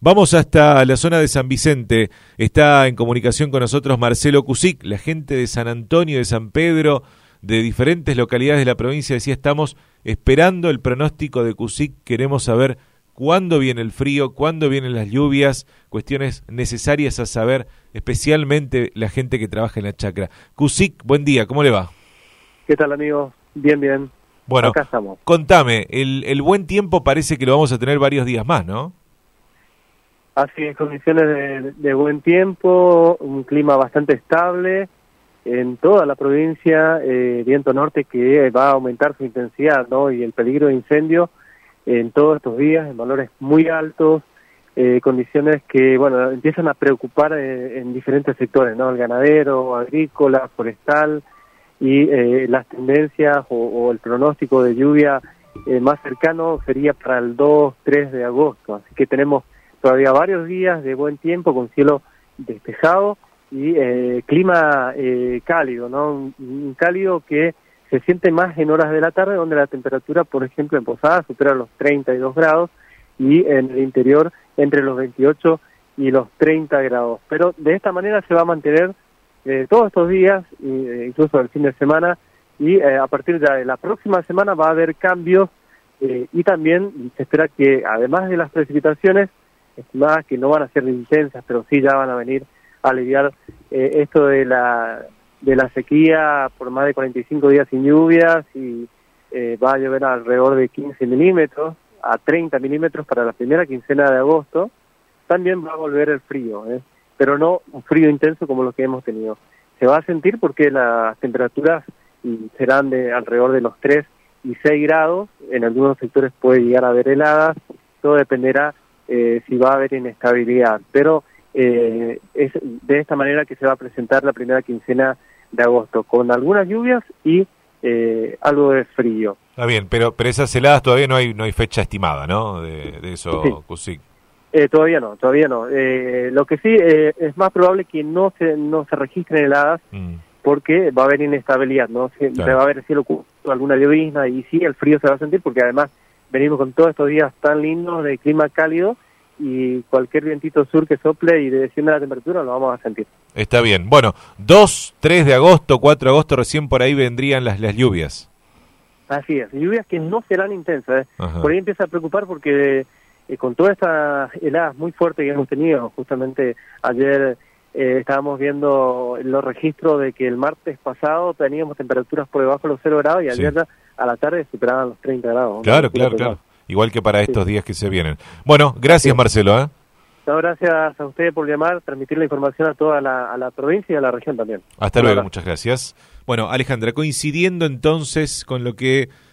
Vamos hasta la zona de San Vicente. Está en comunicación con nosotros Marcelo Cusic, la gente de San Antonio, de San Pedro, de diferentes localidades de la provincia. Decía, estamos esperando el pronóstico de Cusic. Queremos saber cuándo viene el frío, cuándo vienen las lluvias, cuestiones necesarias a saber, especialmente la gente que trabaja en la chacra. Cusic, buen día, ¿cómo le va? ¿Qué tal, amigo? Bien, bien. Bueno, acá estamos. Contame, el buen tiempo parece que lo vamos a tener varios días más, ¿no? Así es, condiciones de buen tiempo, un clima bastante estable en toda la provincia, viento norte que va a aumentar su intensidad, ¿no? Y el peligro de incendio en todos estos días, en valores muy altos, condiciones que, bueno, empiezan a preocupar en diferentes sectores, ¿no? El ganadero, agrícola, forestal, y las tendencias o el pronóstico de lluvia más cercano sería para el 2-3 de agosto, así que tenemos todavía varios días de buen tiempo con cielo despejado y clima cálido, ¿no? Un cálido que se siente más en horas de la tarde, donde la temperatura, por ejemplo, en Posadas supera los 32 grados y en el interior entre los 28 y los 30 grados. Pero de esta manera se va a mantener todos estos días, incluso el fin de semana, y a partir de la próxima semana va a haber cambios y también se espera que, además de las precipitaciones, estimadas que no van a ser intensas, pero sí ya van a venir a aliviar esto de la sequía por más de 45 días sin lluvias, y va a llover alrededor de 15 milímetros a 30 milímetros para la primera quincena de agosto. También va a volver el frío, pero no un frío intenso como lo que hemos tenido. Se va a sentir porque las temperaturas serán de alrededor de los 3 y 6 grados, en algunos sectores puede llegar a haber heladas, todo dependerá si va a haber inestabilidad, pero es de esta manera que se va a presentar la primera quincena de agosto, con algunas lluvias y algo de frío. Está bien, pero esas heladas todavía no hay fecha estimada, ¿no? De eso, sí. Cusic. Todavía no. Lo que sí es más probable que no se registren heladas porque va a haber inestabilidad, ¿no? Se va a haber cielo oculto, alguna llovizna, y sí, el frío se va a sentir porque además venimos con todos estos días tan lindos de clima cálido, y cualquier vientito sur que sople y descienda la temperatura lo vamos a sentir. Está bien. Bueno, 2, 3 de agosto, 4 de agosto, recién por ahí vendrían las lluvias. Así es, lluvias que no serán intensas. Por ahí empieza a preocupar porque con todas estas heladas muy fuertes que hemos tenido, justamente ayer estábamos viendo los registros de que el martes pasado teníamos temperaturas por debajo de los 0 grados y ayer ya a la tarde superaban los 30 grados. Claro. Igual que para estos días que se vienen. Bueno, gracias Marcelo. No, gracias a ustedes por llamar, transmitir la información a toda la provincia y a la región también. Hasta luego, muchas gracias. Bueno, Alejandra, coincidiendo entonces con lo que